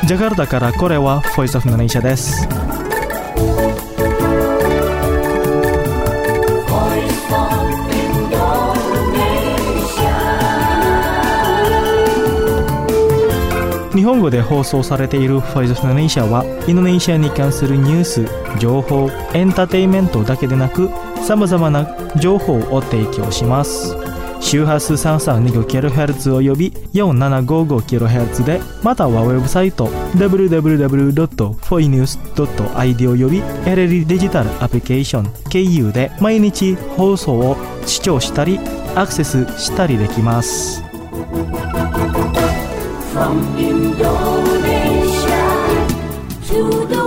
ジャカルタからこれは Voice of Indonesia です。日本語で放送されている Voice of Indonesia はインドネシアに関するニュース、情報、エンターテインメントだけでなく様々な情報を提供します。周波数 3325kHz および 4755kHz で、またはウェブサイト www.foinews.id および LLD デジタルアプリケーション KU で毎日放送を視聴したりアクセスしたりできます。From Indonesia to the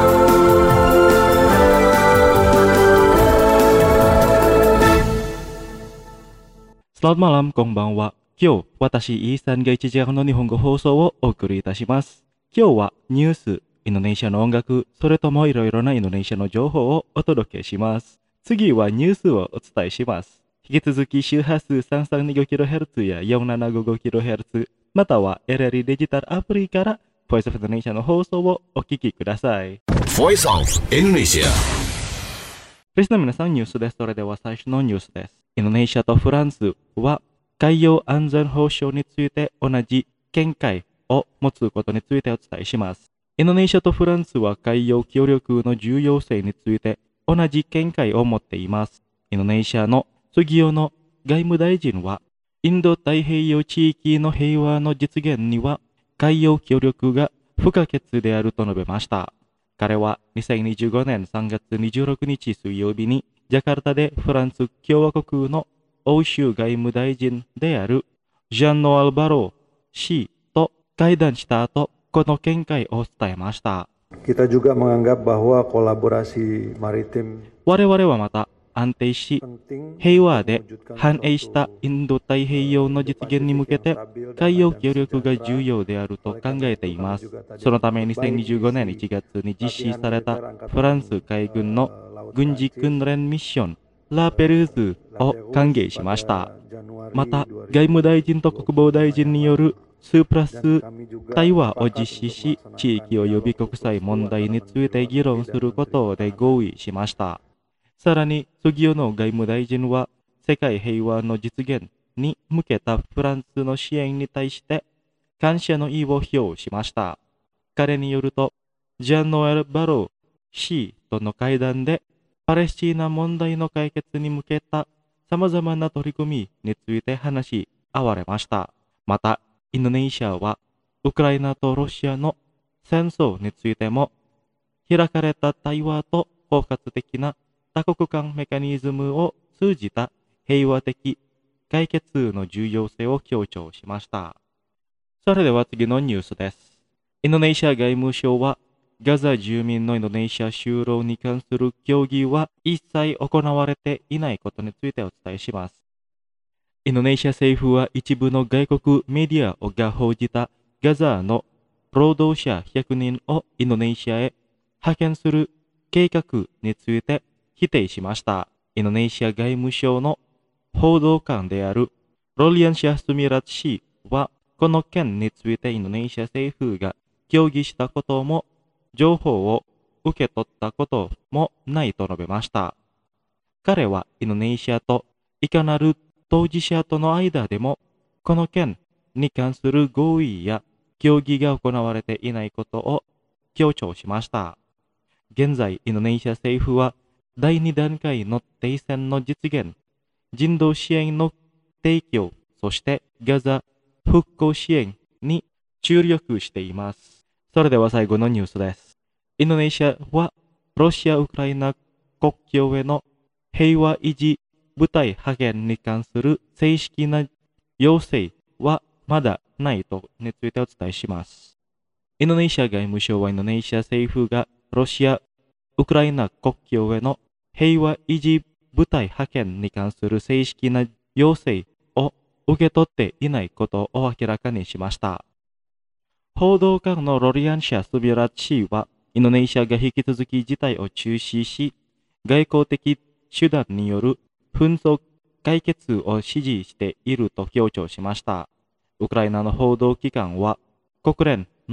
world。Selamat malam、こんばんは。今日、私、イーサンが1時間の日本語放送をお送りいたします。今日はニュース、インドネシアの音楽、それともいろいろなインドネシアの情報をお届けします。次はニュースをお伝えします。引き続き周波数 3325kHz や 4755kHz、または LLD デジタルアプリから Voice of Indonesia の放送をお聞きください。 Voice of Indonesia。 リスナーの皆さん、ニュースです。それでは最初のニュースです。インドネシアとフランスは海洋安全保障について同じ見解を持つことについてお伝えします。インドネシアとフランスは海洋協力の重要性について同じ見解を持っています。インドネシアの杉尾の外務大臣は、インド太平洋地域の平和の実現には海洋協力が不可欠であると述べました。彼は2025年3月26日水曜日にジャカルタでフランス共和国の欧州外務大臣であるジャンノ・アルバロー氏と会談した後、この見解を伝えました。 Kita juga menganggap bahwa kolaborasi maritim 我々はまた安定し、平和で繁栄したインド太平洋の実現に向けて海洋協力が重要であると考えています。そのため2025年1月に実施されたフランス海軍の軍事訓練ミッションラ・ペルーズを歓迎しました。また、外務大臣と国防大臣による2プラス対話を実施し、地域及び国際問題について議論することで合意しました。さらに、杉尾の外務大臣は、世界平和の実現に向けたフランスの支援に対して感謝の意を表しました。彼によると、ジャンノエル・バロー氏との会談で、パレスチナ問題の解決に向けた様々な取り組みについて話し合われました。また、インドネシアは、ウクライナとロシアの戦争についても、開かれた対話と包括的な多国間メカニズムを通じた平和的解決の重要性を強調しました。それでは次のニュースです。インドネシア外務省は、ガザ住民のインドネシア就労に関する協議は一切行われていないことについてお伝えします。インドネシア政府は一部の外国メディアが報じたガザの労働者100人をインドネシアへ派遣する計画について否定しました。インドネシア外務省の報道官であるロリアン・シャスミラット氏は、この件についてインドネシア政府が協議したことも、情報を受け取ったこともないと述べました。彼はインドネシアといかなる当事者との間でも、この件に関する合意や協議が行われていないことを強調しました。現在、インドネシア政府は、第2段階の停戦の実現、人道支援の提供、そしてガザ復興支援に注力しています。それでは最後のニュースです。インドネシアはロシア・ウクライナ国境への平和維持部隊派遣に関する正式な要請はまだないとについてお伝えします。インドネシア外務省はインドネシア政府がロシア・ウクライナ国境への平和維持部隊派遣に関する正式な要請を受け取っていないことを明らかにしました。報道官のロリアン・シャスビラッチ氏は、インドネシアが引き続き事態を中止し、外交的手段による紛争解決を支持していると強調しました。ウクライナの報道機関は、国連の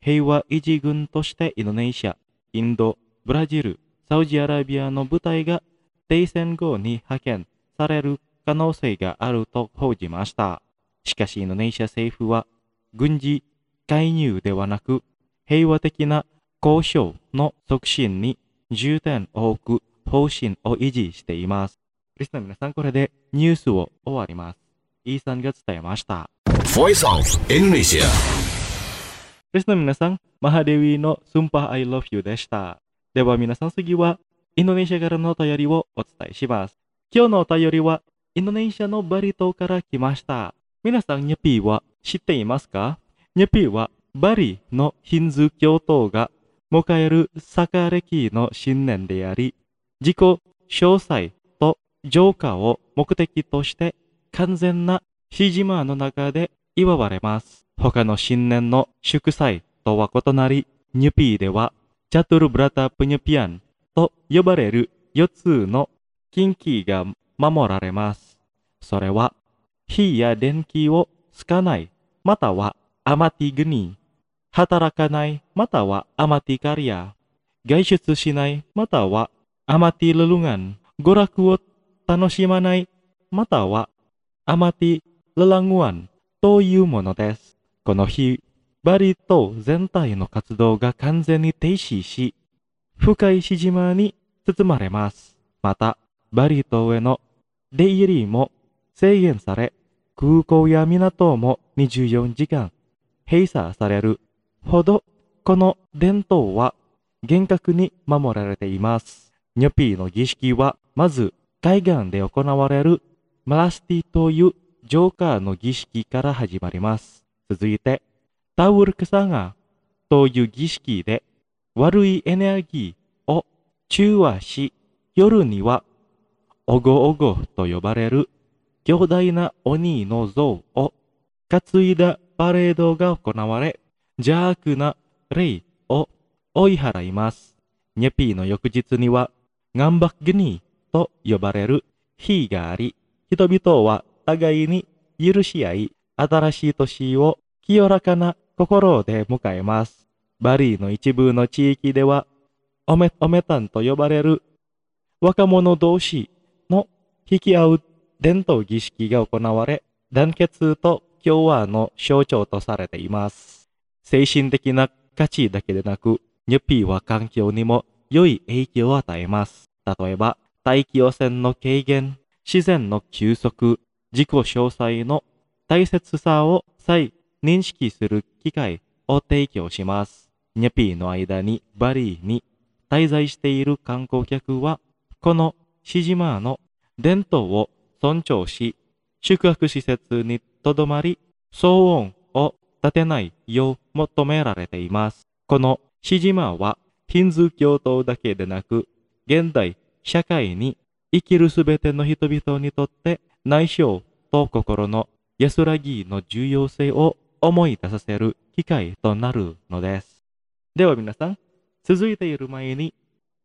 平和維持軍としてインドネシア、インド、ブラジル、サウジアラビアの部隊が停戦後に派遣される可能性があると報じました。しかしインドネシア政府は軍事介入ではなく平和的な交渉の促進に重点を置く方針を維持しています。リスナーの皆さん、これでニュースを終わります。イーさんが伝えました。 Voice of Indonesia。 リスナーの皆さん、マハデウィのSumpah I Love Youでした。では皆さん、次はインドネシアからのお便りをお伝えします。今日のお便りはインドネシアのバリ島から来ました。皆さん、ニャピーは知っていますか？ニャピーはバリのヒンズー教徒が迎えるサカ歴の新年であり、自己詳細と浄化を目的として完全なシジマの中で祝われます。他の新年の祝祭とは異なり、ニュピーではチャトゥルブラタプニュピアンと呼ばれる4つの禁忌が守られます。それは、火や電気をつかない、またはアマティグニ、働かない、またはアマティカリア、外出しない、またはアマティルルガン、娯楽を楽しまない、またはアマティルラングワンというものです。この日、バリ島全体の活動が完全に停止し、深いシジマに包まれます。また、バリ島への出入りも制限され、空港や港も24時間閉鎖されるほど、この伝統は厳格に守られています。ニョピーの儀式は、まず海岸で行われるマラスティという浄化の儀式から始まります。続いて、タウルクサガという儀式で悪いエネルギーを中和し、夜にはオゴオゴと呼ばれる巨大な鬼の像を担いだパレードが行われ、邪悪な霊を追い払います。ニャピーの翌日にはガンバッグニーと呼ばれる日があり、人々は互いに許し合い、新しい年を清らかな心で迎えます。バリーの一部の地域では、オメタンと呼ばれる若者同士の引き合う伝統儀式が行われ、団結と共和の象徴とされています。精神的な価値だけでなく、ニュピーは環境にも良い影響を与えます。例えば、大気汚染の軽減、自然の休息、自己詳細の大切さを再認識する機会を提供します。ニャピーの間にバリーに滞在している観光客は、このシジマの伝統を尊重し、宿泊施設にとどまり、騒音を立てないよう求められています。このシジマはヒンズー教徒だけでなく、現代社会に生きるすべての人々にとって内省と心の安らぎの重要性を思い出させる機会となるのです。では皆さん、続いている前に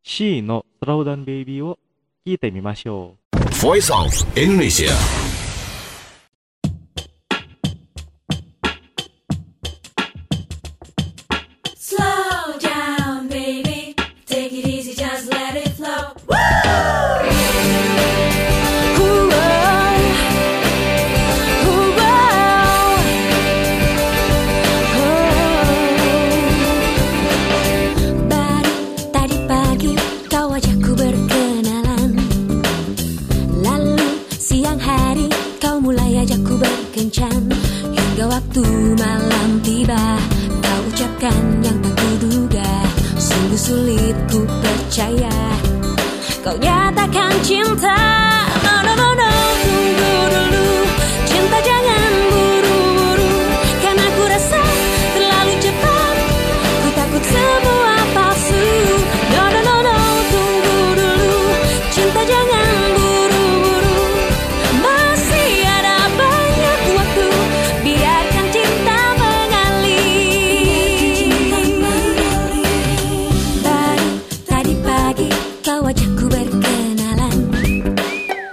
C のスローダンベイビーを聞いてみましょう。 Voice of Indonesia。 Hingga waktu malam tiba, kau ucapkan yang tak kuduga. Sungguh sulit ku percaya, kau nyatakan cinta. No, no, no, no, tunggu dulu. Cinta jangan buru-buru, karena ku rasa terlalu cepat. Ku takut semua palsu. No, no, no, no, tunggu dulu. Cinta jangan buru-buru, masih ada banyak waktu. Biarkan cinta mengalir. Baru tadi pagi kau ajakku berkenalan.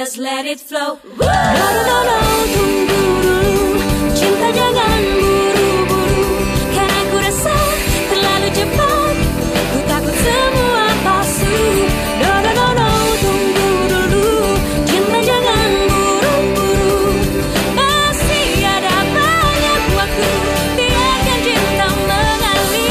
just let it flow. No, no, no, tunggu dulu, cinta jangan buru-buru, karena ku rasa terlalu cepat, ku takut semua palsu. No, no, no, no, tunggu dulu, cinta jangan buru-buru, masih ada banyak waktu, biarkan cinta mengalir.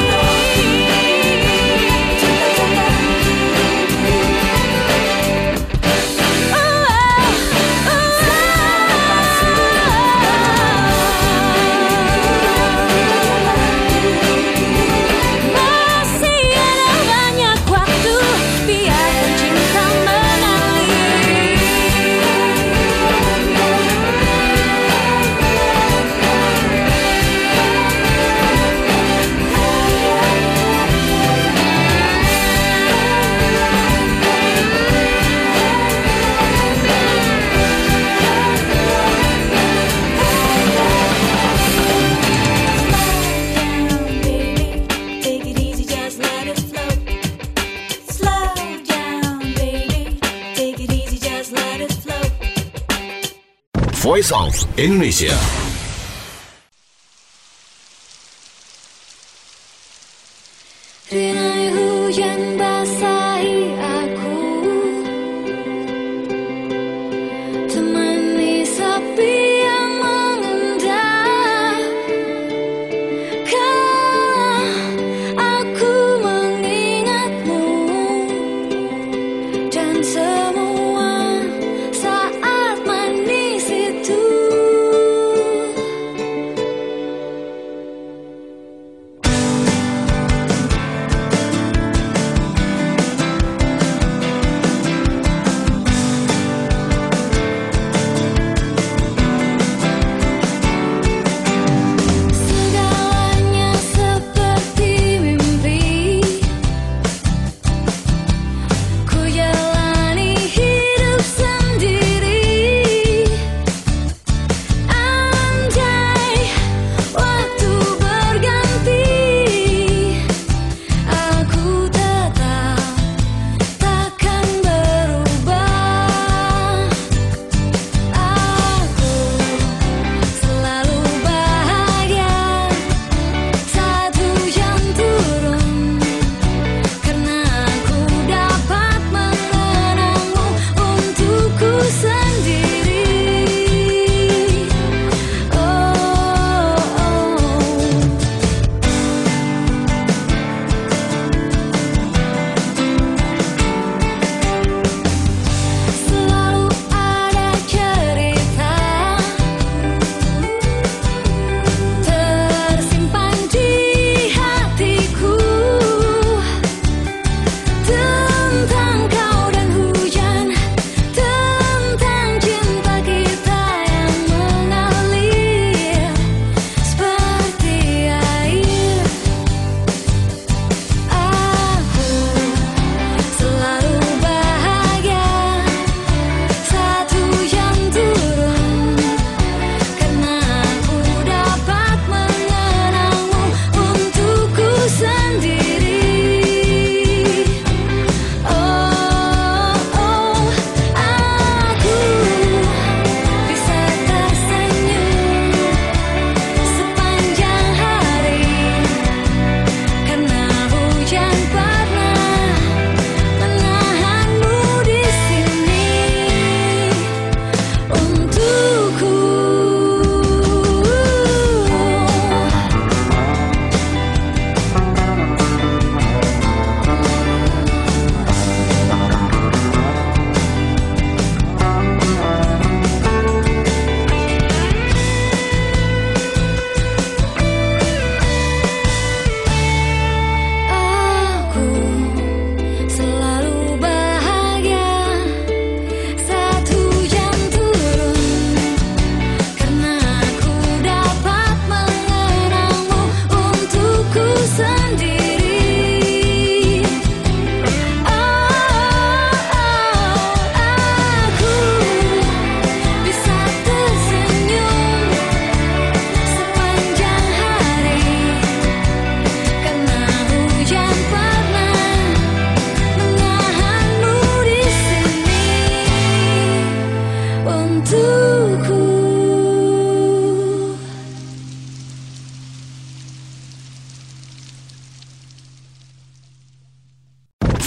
Voice of Indonesia. Rinai hujan basahi aku, temani sepi yang mengendap. Kala aku mengingatmu dan semua saat manis itu.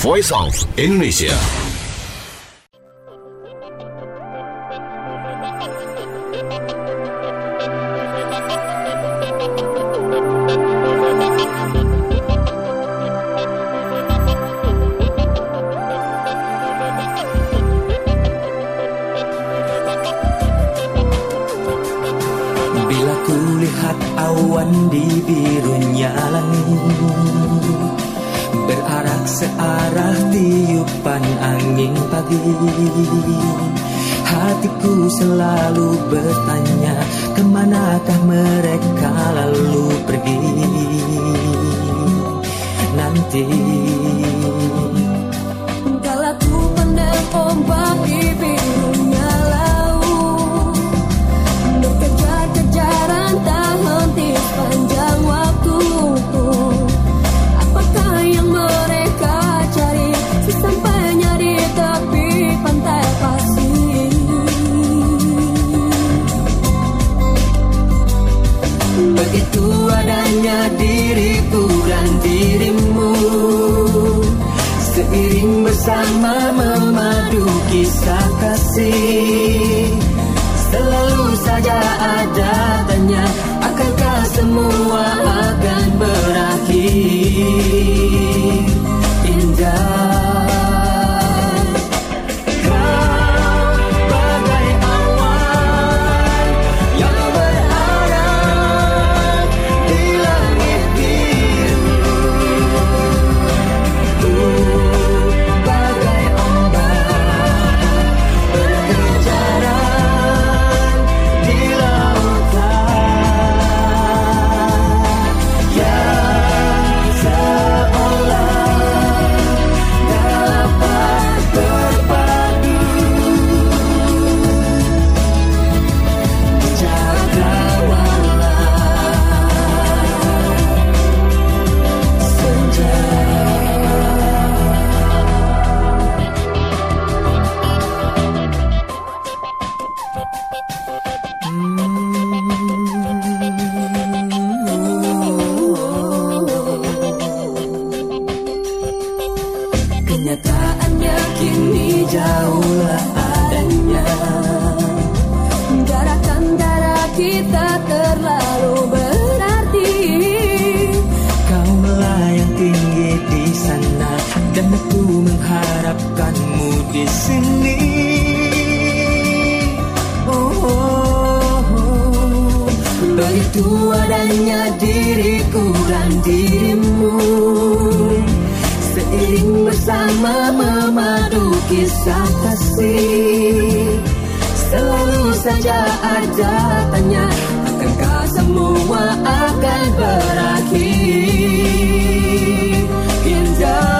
Voice of Indonesia. Bila kulihat awan di birunya langit, berarak searah tiupan angin pagi, hatiku selalu bertanya, kemanakah mereka lalu pergi nanti. Kala ku pandang ombak di birunya laut, berkejar-kejaran tak henti sepanjang waktu. Apakah yang mereka cari sesampainya di tepi pantai pasir? Begitu adanya diriku dan dirimu, seiring bersama memadu kisah kasih. Selalu saja ada tanya, akankah semua akan berakhir indah? Kau bagai awan yang berada di langit biru, bagai ombak berkejaran di lautan yang seolah dapat berpadu di cakrawala senja. Kenyataannya kini jauhlah adanya, jarak antara kita terlalu berarti. Kau melayang tinggi di sana dan aku mengharapkanmu di sini. Begitu adanya diriku dan dirimu, seiring bersama memadu kisah kasih. Selalu saja ada tanya, akankah semua akan berakhir indah?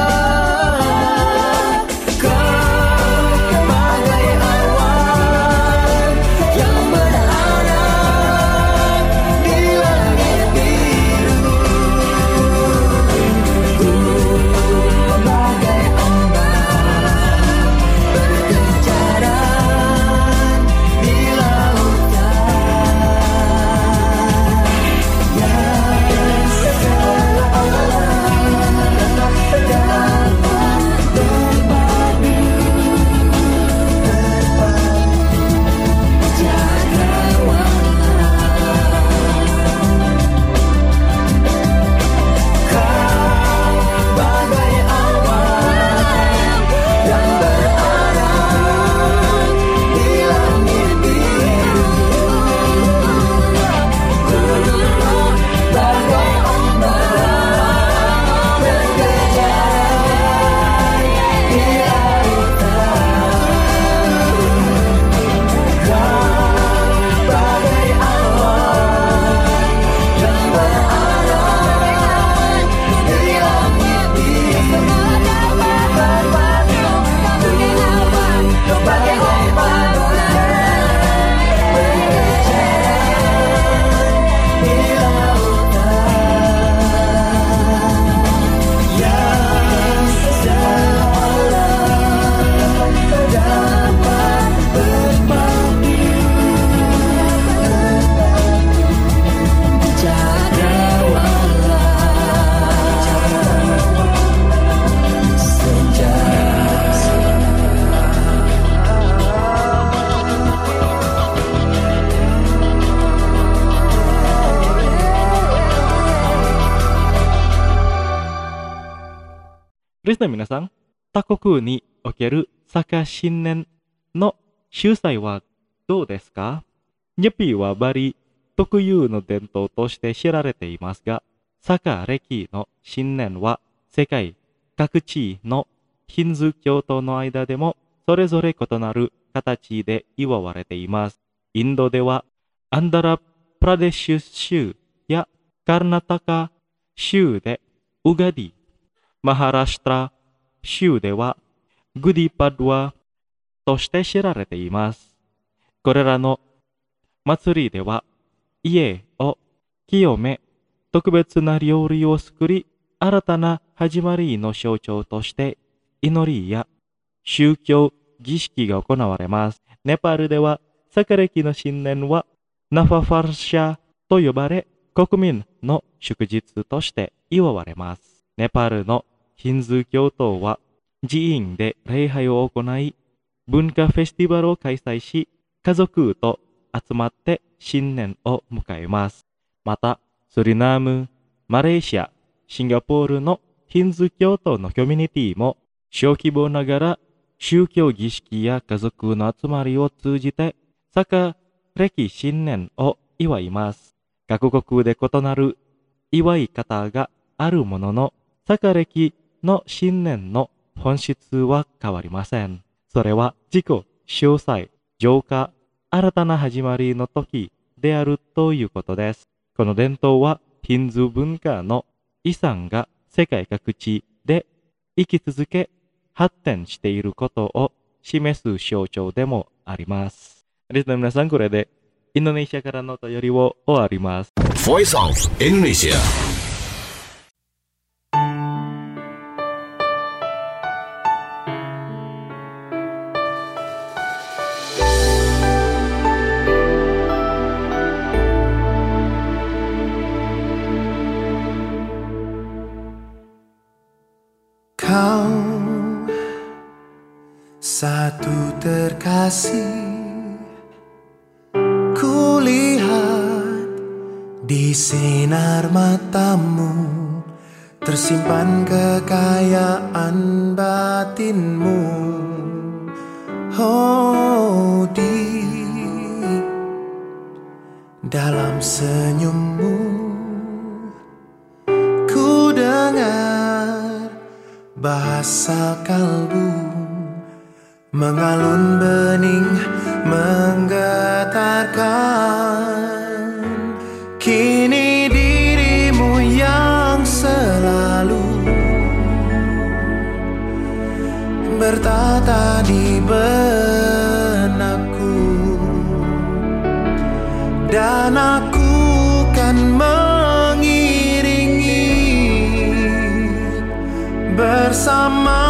Kau bagai awan yang berada di langit biru, ku bagai ombak berkejaran di lautan リスナー皆さん、他国におけるサカ新年の習祭はどうですか？ニャピはバリ特有の伝統として知られていますが、サカ暦の新年は世界各地のヒンズー教徒の間でもそれぞれ異なる形で祝われています。インドではアンダラプラデシュ州やカルナタカ州でウガディ、マハラシュトラ州ではグディパドワとして知られています。これらの祭りでは家を清め、特別な料理を作り、新たな始まりの象徴として祈りや宗教儀式が行われます。ネパールではサカ暦の新年はナファファルシャと呼ばれ、国民の祝日として祝われます。ネパールのヒンズー教徒は寺院で礼拝を行い、文化フェスティバルを開催し、家族と集まって新年を迎えます。また、スリナム、マレーシア、シンガポールのヒンズー教徒のコミュニティも小規模ながら宗教儀式や家族の集まりを通じてサカ暦新年を祝います。各国で異なる祝い方があるものの、サカ暦の新年の本質は変わりません。それは自己詳細、浄化、新たな始まりの時であるということです。この伝統はヒンズー文化の遺産が世界各地で生き続け発展していることを示す象徴でもあります。リスナーの皆さん、これでインドネシアからのお便りを終わります。 Voice of Indonesia. Kau satu terkasih, kulihat di sinar matamu tersimpan kekayaan batinmu. Oh, di dalam senyummu ku dengar bahasa kalbu mengalun bening menggetarkan. Kini dirimu yang selalu bertata di benakku, dan aku kan mengiringi bersama.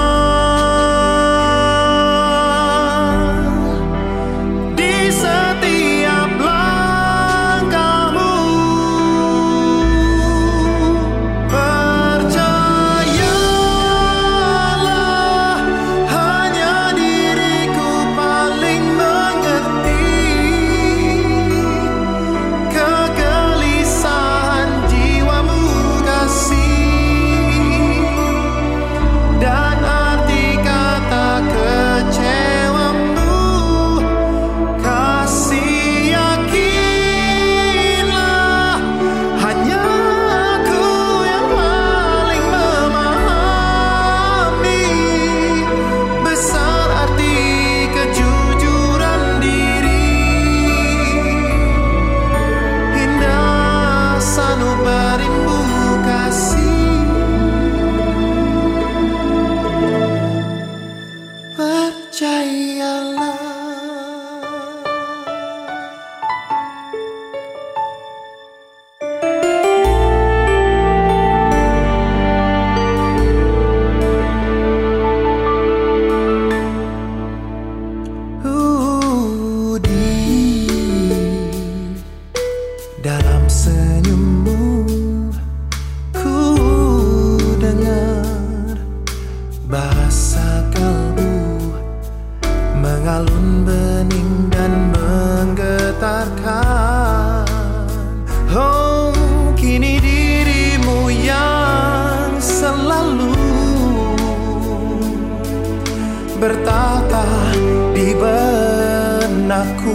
bertata di benakku,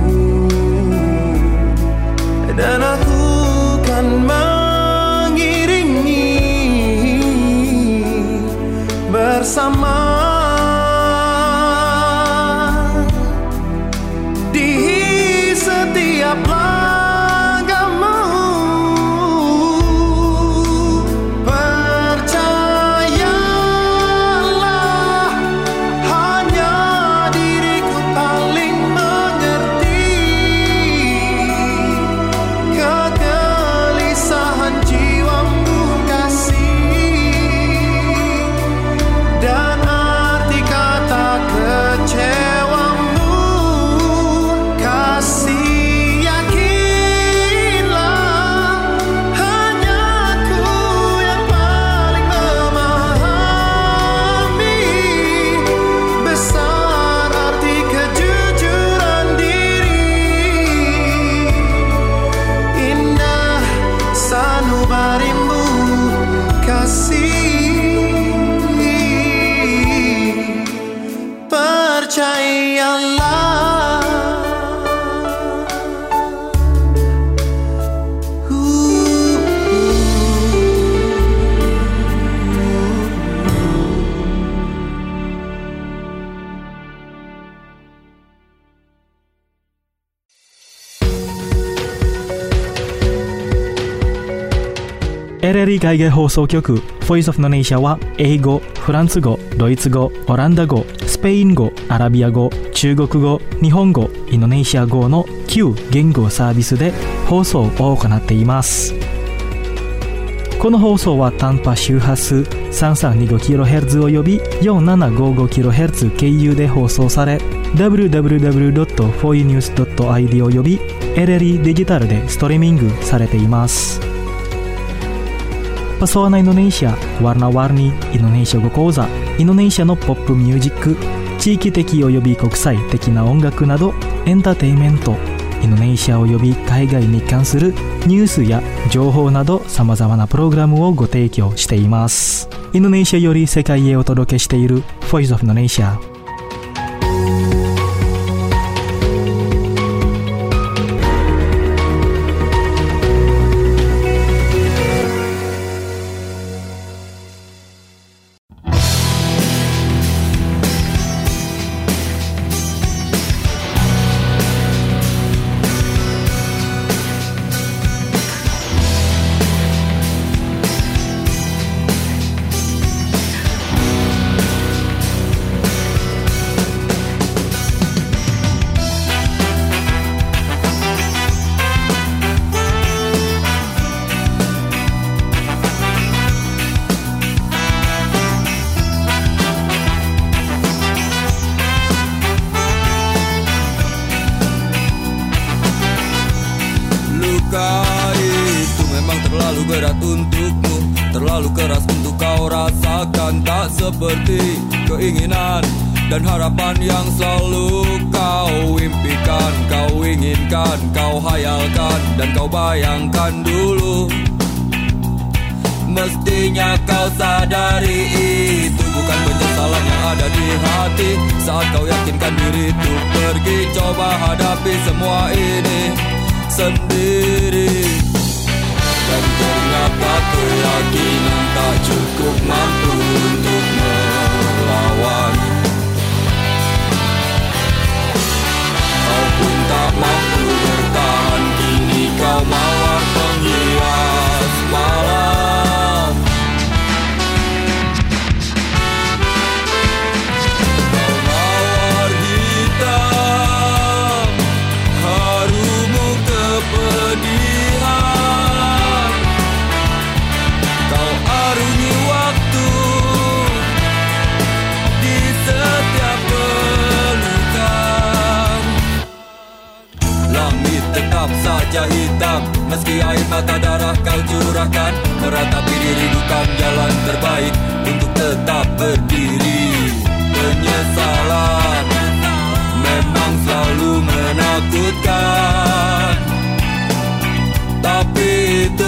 dan aku kan mengiringi bersama di setiap langkahmu. Percayalah, hanya diriku paling mengerti kegelisahan jiwamu kasih, dan arti kata kecewamu kasih. Yakinlah, hanya aku yang paling memahami besar arti kejujuran diri. Indah sanubarimu kasih, percayalah. LLE 海外放送局 Voice of Indonesia は英語、フランス語、ドイツ語、オランダ語、スペイン語、アラビア語、中国語、日本語、インドネシア語の9言語サービスで放送を行っています。この放送は短波周波数 3325kHz および 4755kHz 経由で放送され、www.foinews.id および LLE デジタルでストリーミングされています。Pesona Indonesia, warna-warni Indonesia語講座、インドネシアのポップミュージック、地域的および国際的な音楽などエンターテインメント、インドネシアおよび海外に関するニュースや情報などさまざまなプログラムをご提供しています。インドネシアより世界へお届けしている Voice of Indonesia。 Berat untukmu, terlalu keras untuk kau rasakan. Tak seperti keinginan dan harapan yang selalu kau impikan, kau inginkan, kau hayalkan, dan kau bayangkan dulu. Mestinya kau sadari itu bukan penyesalan yang ada di hati. Saat kau yakinkan diri untuk pergi, coba hadapi semua ini sendiri. Dan ternyata keyakinan tak cukup mampu untuk melawan. Kau pun tak mampu bertahan, kini kau mawar penghias malam. Kau mawar hitam, harumu kepedihan. Arungi waktu di setiap pelukan. Langit tetap saja hitam, meski air mata darah kau curahkan. Meratapi diri bukan jalan terbaik untuk tetap berdiri. Penyesalan memang selalu menakutkan, tapi itu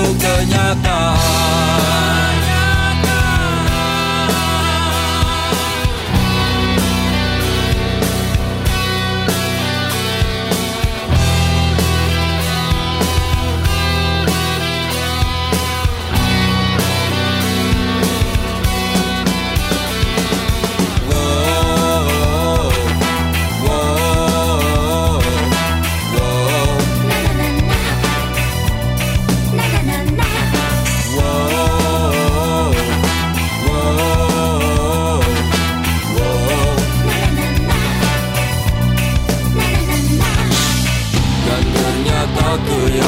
kenyataan.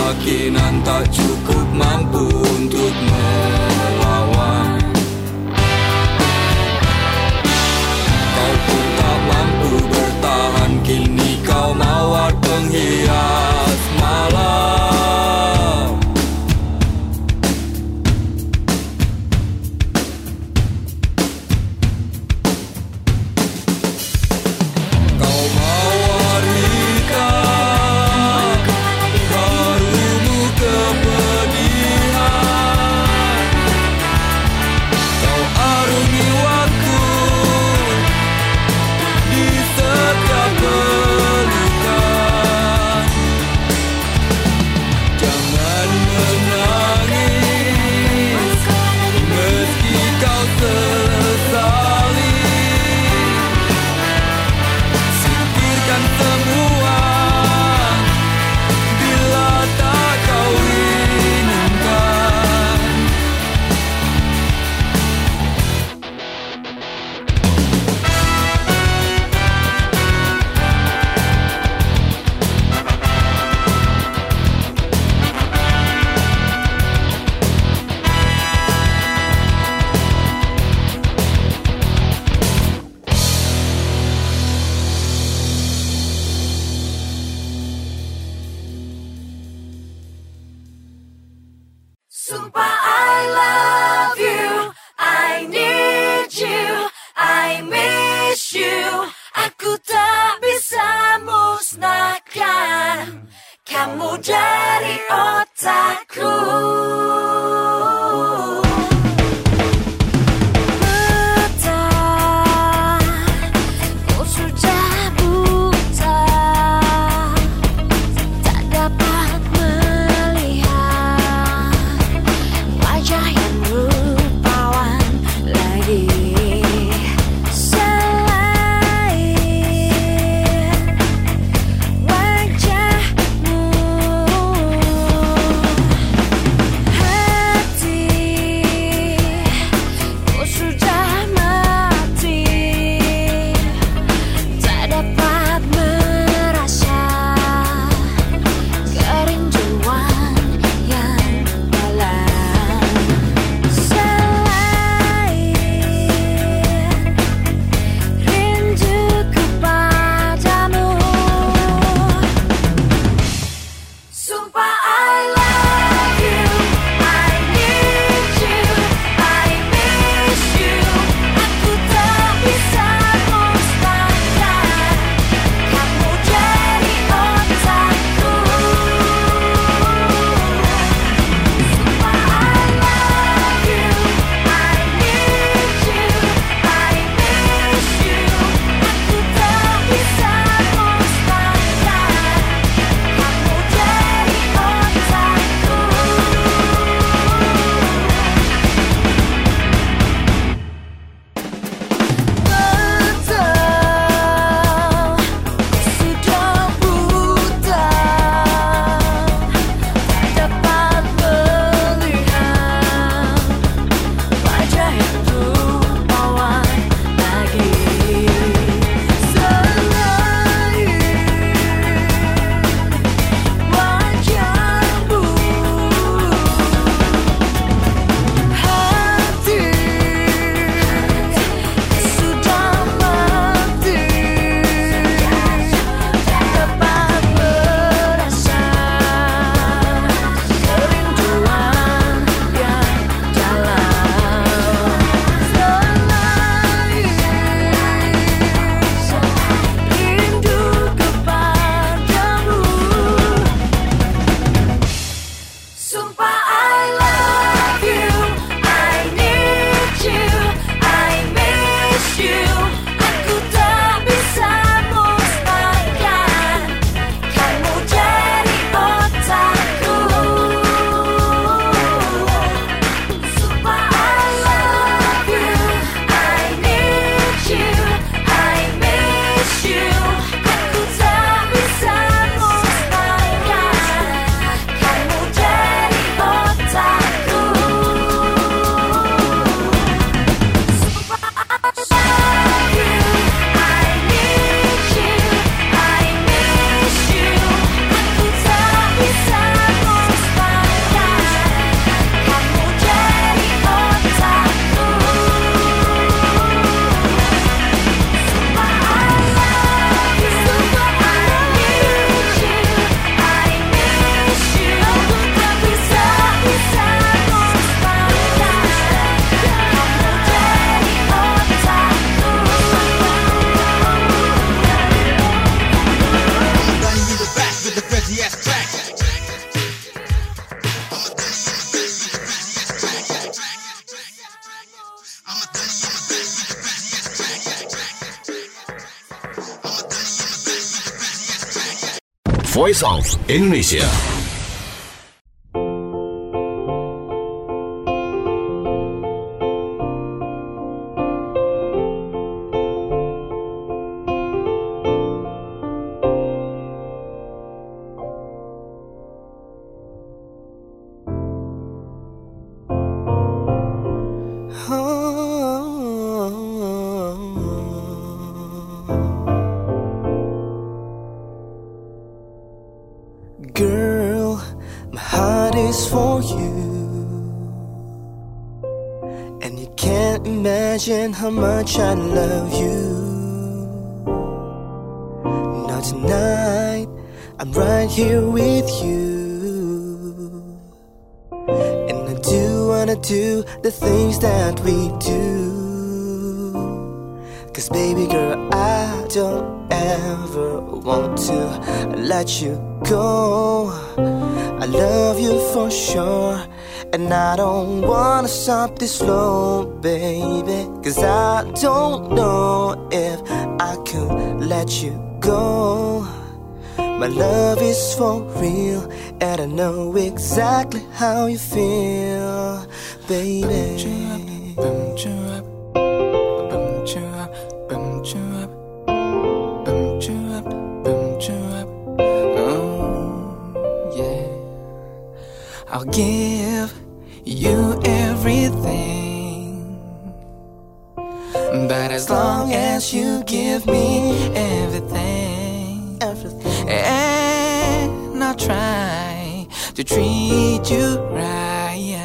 keyakinan tak cukup mampu untuk melawan. Kau pun tak mampu bertahan, kini kau mawar penghias malam. Kau mawar hitam, harumu kepedihan. Kau arungi waktu di setiap pelukan. Jangan menangis meski kau sesali. Singkirkan semua bila tak kau inginkan. Sumpah I love you, I need you, I miss you. Aku tak bisa musnahkan kamu dari otakku. Mata, kau sudah buta, tak dapat melihat wajah yang rupawan lagi. Selain wajahmu, Voice of Indonesia. Girl, my heart is for you, and you can't imagine how much I love you. Now tonight, I'm right here with you, and I do wanna do the things that we do. 'Cause baby girl, I don't ever want to let you go. I love you for sure, and I don't wanna stop this flow, baby. 'Cause I don't know if I could let you go. My love is for real, and I know exactly how you feel, baby. I'll give you everything, but as long as you give me everything, and I'll try to treat you right.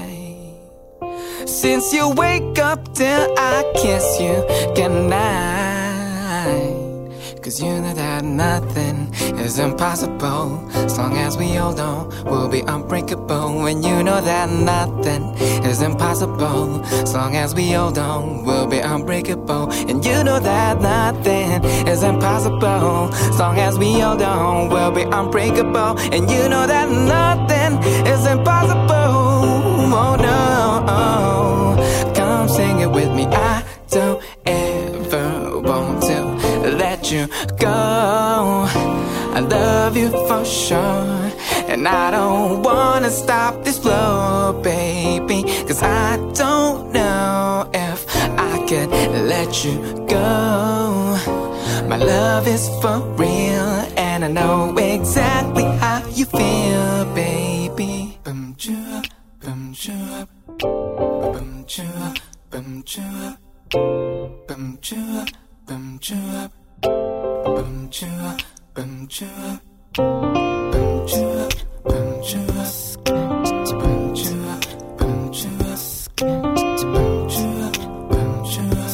Since you wake up till I kiss you goodnight, 'cause you know that nothing is impossible. As long as we hold on, we'll be unbreakable. And you know that nothing is impossible. As long as we hold on, we'll be unbreakable. And you know that nothing is impossible. As long as we hold on, we'll be unbreakable. And you know that nothing is impossible. Oh no, come sing it with me. I don't ever want to let you go. I love you for sure, and I don't wanna stop this flow, baby. 'Cause I don't know if I could let you go. My love is for real, and I know exactly how you feel, baby. Bum chua, bum chua, bum chua, bum chua, bum chua, bum chua, bum chua, bum chua, bum chua, bum chua, bum chua, bum chua, bum chua, bum chua.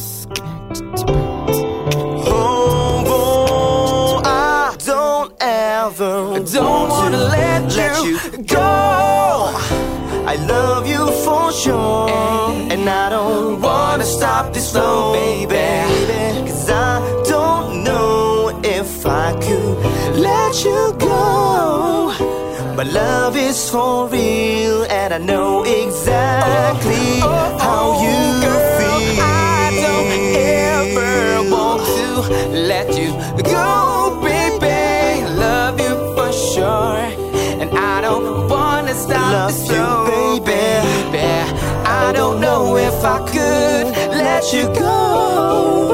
Oh, I don't ever wanna let you go. I love you for sure, and I don't wanna stop this flow, baby. 'Cause I don't know if I could let you go. My love is for real, and I know exactly how you feel. I don't ever want to let you go, baby. Love you for sure, and I don't wanna stop this flow, baby. I don't know if I could let you go.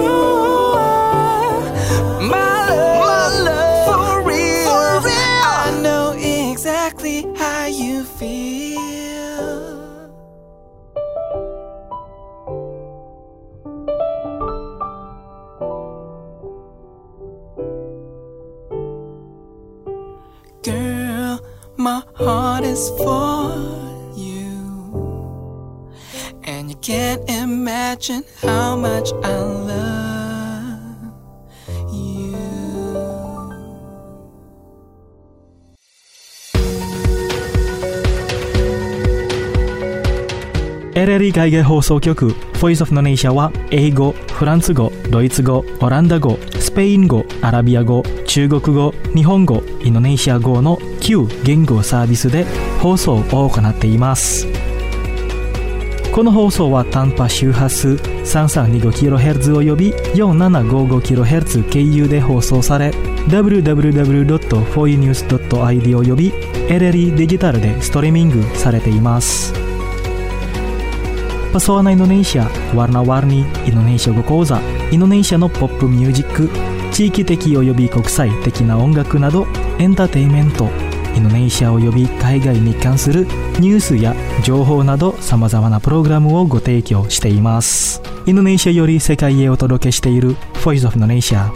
My love, for real. I know exactly how you feel. Girl, my heart is for you, and you can't imagine how much I love you. LLE 海外放送局 Voice of Indonesia は英語、フランス語、ドイツ語、オランダ語、スペイン語、アラビア語、中国語、日本語、インドネシア語の9言語サービスで放送を行っています。この放送は短波周波数 3325kHz および 4755kHz 経由で放送され、 www.foinews.id およびエレリデジタルでストリーミングされています。Pesona Indonesia, Warna-warni Indonesia語講座、インドネシアのポップミュージック、地域的および国際的な音楽などエンターテインメント、インドネシアおよび海外に関するニュースや情報などさまざまなプログラムをご提供しています。インドネシアより世界へお届けしている Voice of Indonesia。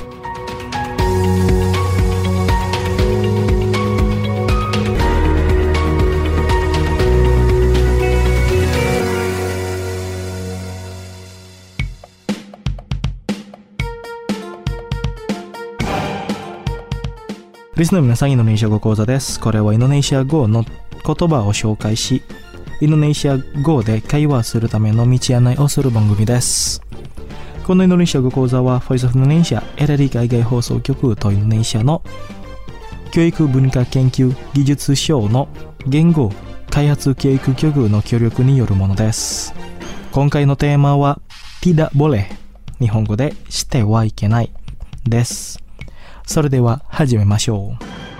リスナーの皆さん、インドネシア語講座です。これはインドネシア語の言葉を紹介し、インドネシア語で会話するための道案内をする番組です。このインドネシア語講座は Voice of Indonesia エレリ海外放送局とインドネシアの教育文化研究技術省の言語開発教育局の協力によるものです。今回のテーマは tidak boleh、 日本語でしてはいけないです。それでは始めましょう。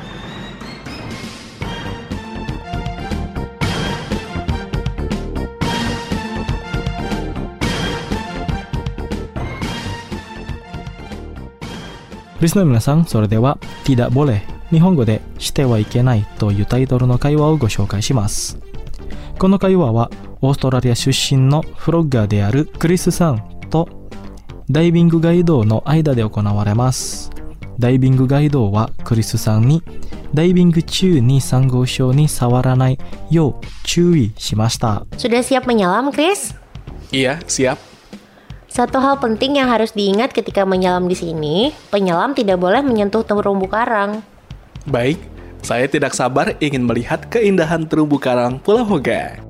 リスナーの皆さん、それでは tidak boleh、 日本語でしてはいけないというタイトルの会話をご紹介します。この会話はオーストラリア出身のフロッガーであるクリスさんとダイビングガイドの間で行われます。ダイビングガイドはクリスさんにダイビング中にサンゴ礁に触らないよう注意しました。 Sudah siap menyelam, Chris? Iya, siap. Satu hal penting yang harus diingat ketika menyelam di sini, penyelam tidak boleh menyentuh terumbu karang. Baik, saya tidak sabar ingin melihat keindahan terumbu karang Pulau Hoga.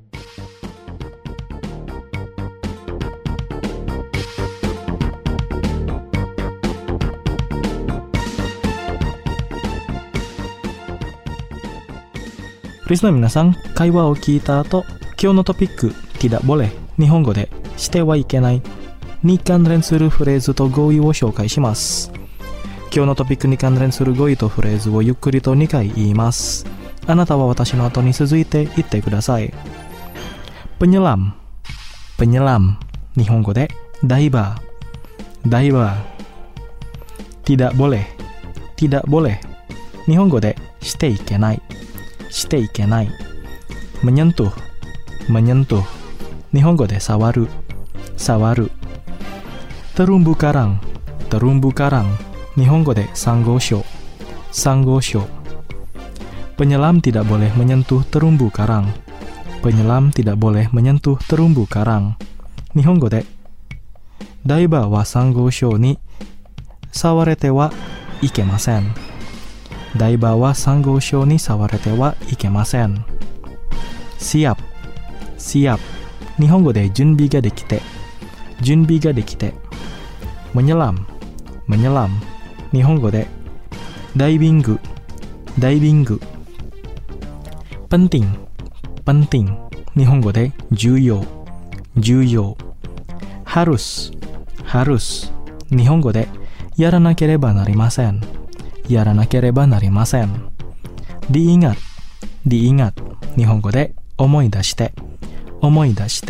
Listener 皆さん、会話を聞いた後、今日のトピック tidak boleh、 日本語でしてはいけないに関連するフレーズと語彙を紹介します。今日のトピックに関連する語彙とフレーズをゆっくりと2回言います。あなたは私の後に続いて言ってください。penyelam、 penyelam、 日本語でダイバー、ダイバー。tidak boleh、 tidak boleh、 日本語でしていけない、していけない。menyentuh、 menyentuh、 日本語で触る、触る。terumbu karang、 terumbu karang、 日本語でサンゴ礁、サンゴ礁。penyelam tidak boleh menyentuh terumbu karang、 penyelam tidak boleh menyentuh terumbu karang、 日本語でダイバーはサンゴ礁に触れてはいけません。ダイバーはサンゴ礁に触れてはいけません。siap、 siap、 日本語で準備ができて、準備ができて。menyelam、 menyelam、 日本語でダイビング、ダイビング。penting、 penting、 日本語で重要、重要。harus、 harus、 日本語でやらなければなりません、やらなければなりません。diingat、 diingat、 日本語で思い出して、思い出して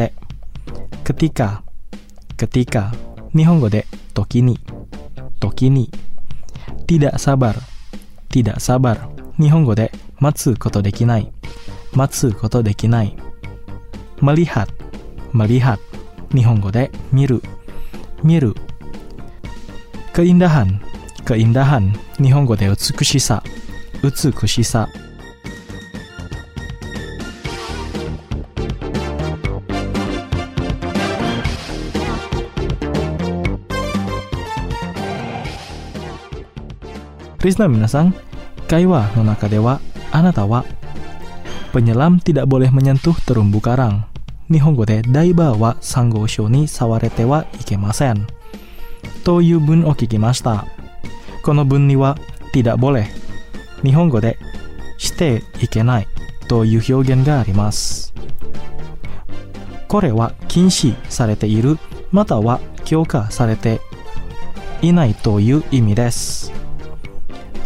。ketika、 ketika、 日本語で時に、時に。tidak sabar、 tidak sabar、 日本語で待つことできない、待つことできない。melihat、 melihat、 日本語で見る、見る。keindahan、 keindahan、 日本語で美しさ、美しさ。リスナーの皆さん、会話の中ではあなたはpenyelam tidak boleh menyentuh terumbu karang、 日本語でダイバーはサンゴ礁に触れてはいけませんという文を聞きました。この文には tidak boleh、 日本語でしていけないという表現があります。これは禁止されている、または許可されていないという意味です。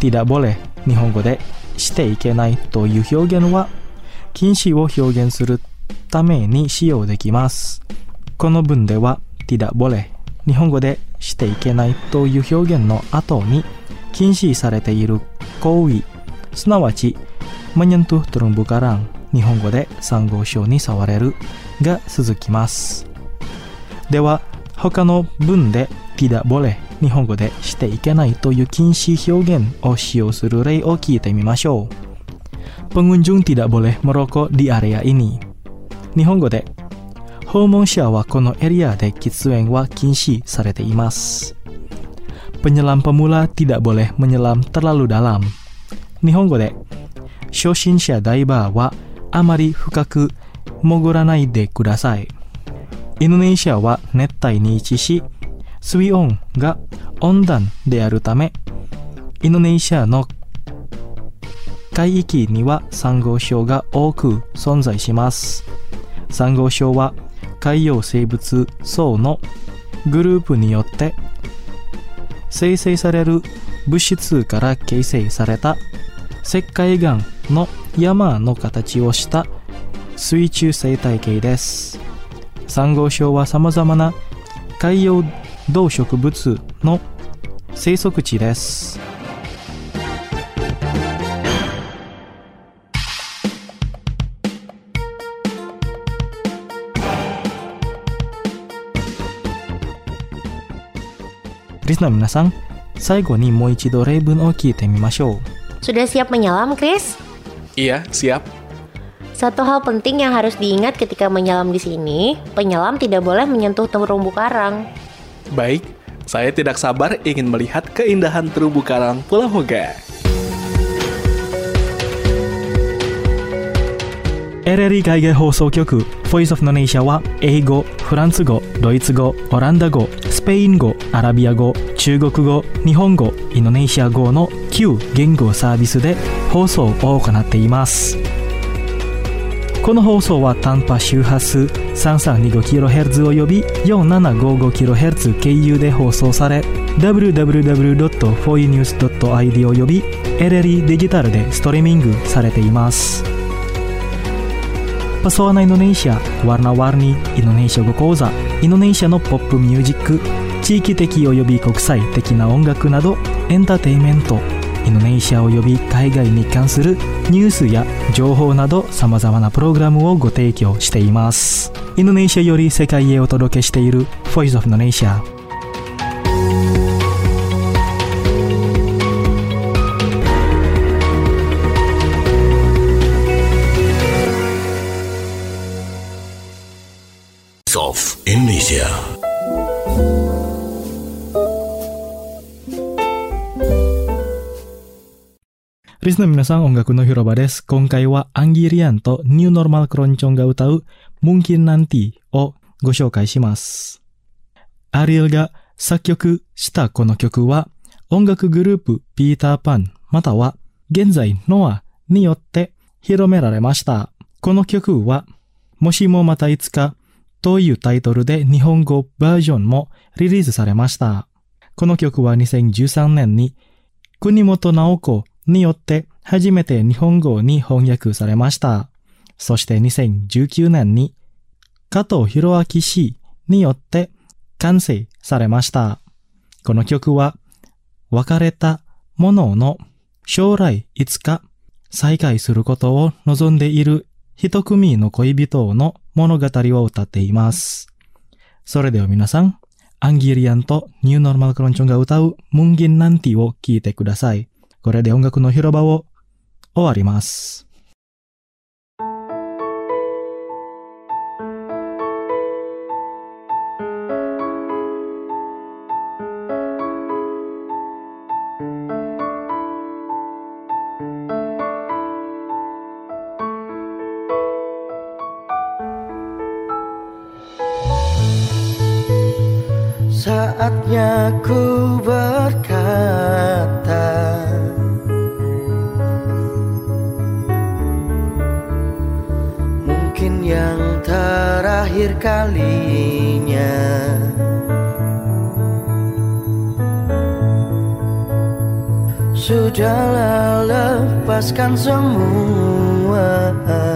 tidak boleh 日本語でしていけないという表現は禁止を表現するために使用できます。この文では tidak boleh 日本語でしていけないという表現の後に禁止されている行為、すなわち menyentuh terumbu karang 日本語でサンゴ礁に触れるが続きます。では他の文で tidak boleh 日本語でしていけないという禁止表現を使用する例を聞いてみましょう。Pengunjung tidak boleh merokok di area ini 日本語で訪問者はこのエリアで喫煙は禁止されています。Penyelam pemula tidak boleh menyelam terlalu dalam 日本語で初心者ダイバーはあまり深く潜らないでください。インドネシアは熱帯に位置し、水温が温暖であるため、インドネシアの海域にはサンゴ礁が多く存在します。サンゴ礁は海洋生物層のグループによって生成される物質から形成された石灰岩の山の形をした水中生態系です。サンゴ礁は様々な海洋動植物の生息地です。リスナーの皆さん、最後にもう一度例文を聞いてみましょう。 Sudah siap menyelam, Chris? Iya, siap. Satu hal penting yang harus diingat ketika menyelam di sini, penyelam tidak boleh menyentuh terumbu karang. Baik, saya tidak sabar ingin melihat keindahan terumbu karang Pulau Hoga. LRI 海外放送局 Voice of Indonesia は英語、フランス語、ドイツ語、オランダ語、スペイン語、アラビア語、中国語、日本語、インドネシア語の9言語サービスで放送を行っています。この放送は短波周波数 3325kHz および 4755kHz 経由で放送され www.foinews.id および LRI デジタルでストリーミングされています。Pesona Indonesia, Warna-warni Indonesia語講座、インドネシアのポップミュージック、地域的および国際的な音楽などエンターテインメント、インドネシアおよび海外に関するニュースや情報など様々なプログラムをご提供しています。インドネシアより世界へお届けしている Voice of Indonesia。Voice of Indonesia。リスナーの皆さん、音楽の広場です。今回はアンギリアンとニューノーマルクロンチョンが歌う Mungkin Nanti をご紹介します。アリエルが作曲したこの曲は音楽グループピーターパンまたは現在ノアによって広められました。この曲はもしもまたいつかというタイトルで日本語バージョンもリリースされました。この曲は2013年に国本直子によって初めて日本語に翻訳されました。そして2019年に加藤弘明氏によって完成されました。この曲は別れた者の将来いつか再会することを望んでいる一組の恋人の物語を歌っています。それでは皆さん、アンギリアンとニューノーマルクロンチョンが歌う Mungkin Nanti を聴いてください。これで音楽の広場を終わります。 Saatnya ku berkata, mungkin yang terakhir kalinya. Sudahlah lepaskan semua.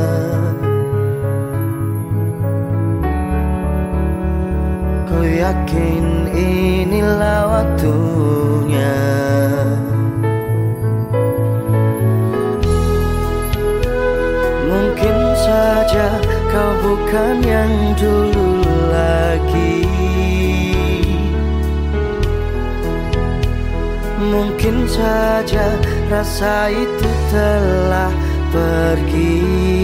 Ku yakin inilah waktunya. Mungkin saja kau bukan yang dulu lagi. Mungkin saja rasa itu telah pergi.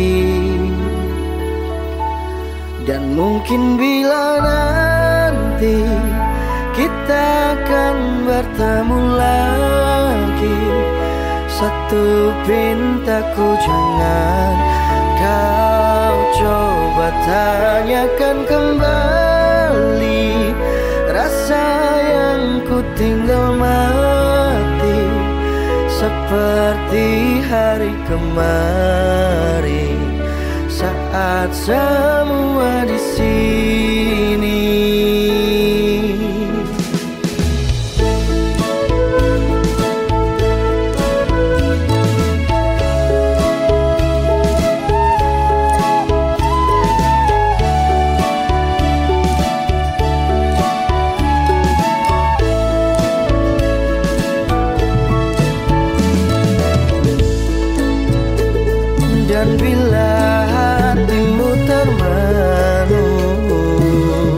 Dan mungkin bila nanti kita akan bertemu lagi, satu pintaku jangan kau coba tanyakan kembali rasa yang ku tinggal mati seperti hari kemarin saat semua di sini. Dan bila hatimu termenung,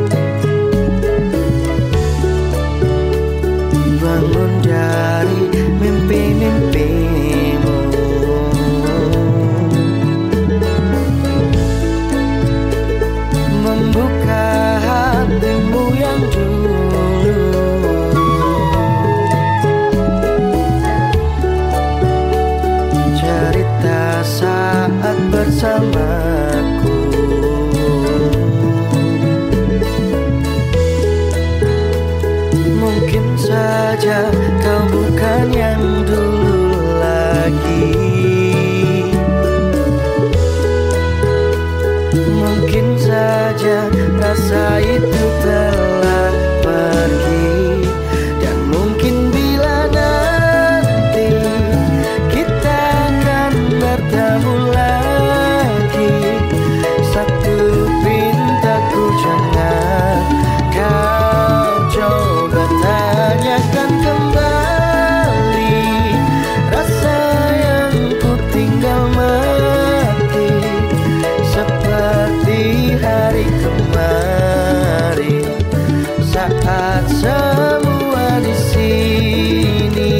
bangun dari mimpi-mimpimu. Membuka hatimu yang dulu. Cerita saat bersamaku. Mungkin saja kau bukan yang dulu lagi. Mungkin saja rasa itu telah pergi. Dan mungkin bila nanti kita akan bertemu lagi, satu pintaku jangan kau coba tanyakan kembali rasa yang ku tinggal mati seperti hari kemarin saat semua di sini.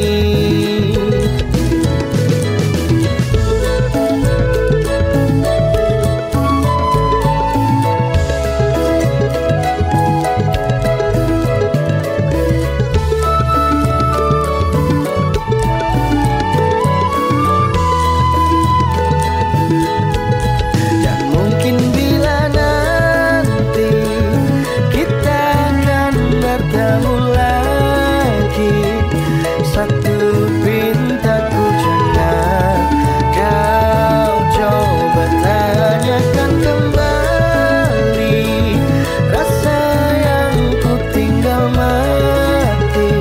Dan mungkin bila nanti kita akan bertemu lagi, satu pintaku jangan kau coba tanyakan kembali rasa yang ku tinggal mati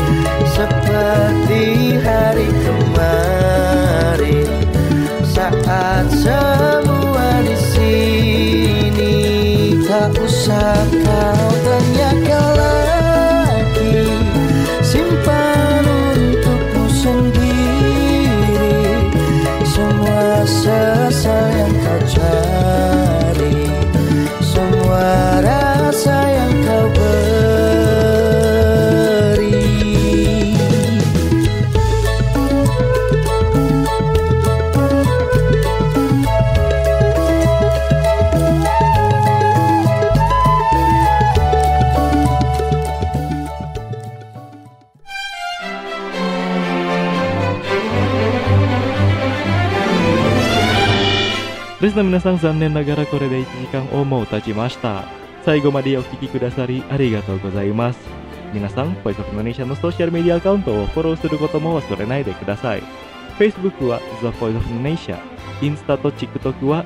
seperti hari kemarin saat semua di sini. Tak usah kau tanyakan lagi, simpan untukmu sendiri semua sesal yang kau cari, semua rasa yang kau beri. Listener minasan, zannen nagara kore de 1時間をもう経ちました。最後までお聞きくださりありがとうございます。皆さん、Voice of Indonesia のソーシャルメディアアカウントをフォローすることも忘れないでください。Facebook は The Voice of Indonesia、インスタと TikTok は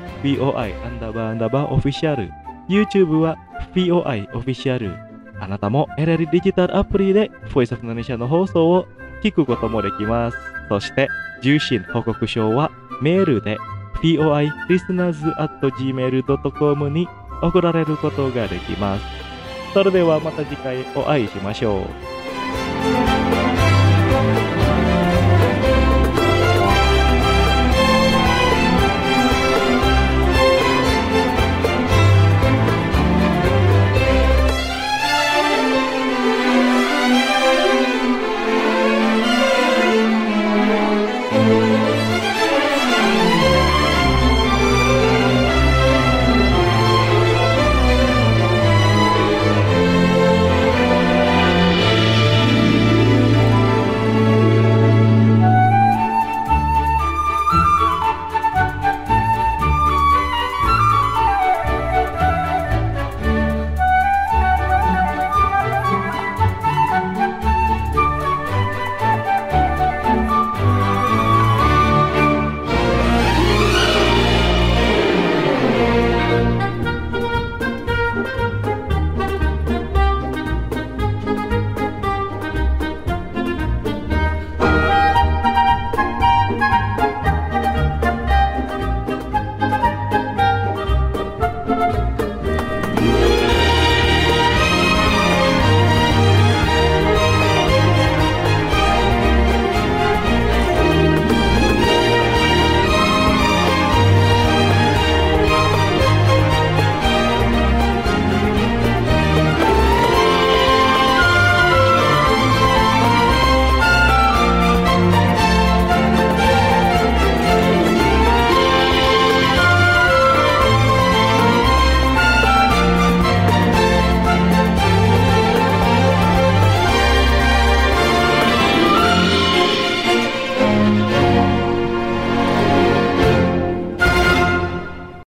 VOI__Official、YouTube は VOI Official。あなたもエレリデジタルアプリで Voice of Indonesia の放送を聞くこともできます。そして受信報告書はメールで poilisteners@gmail.com に送られることができます。それではまた次回お会いしましょう。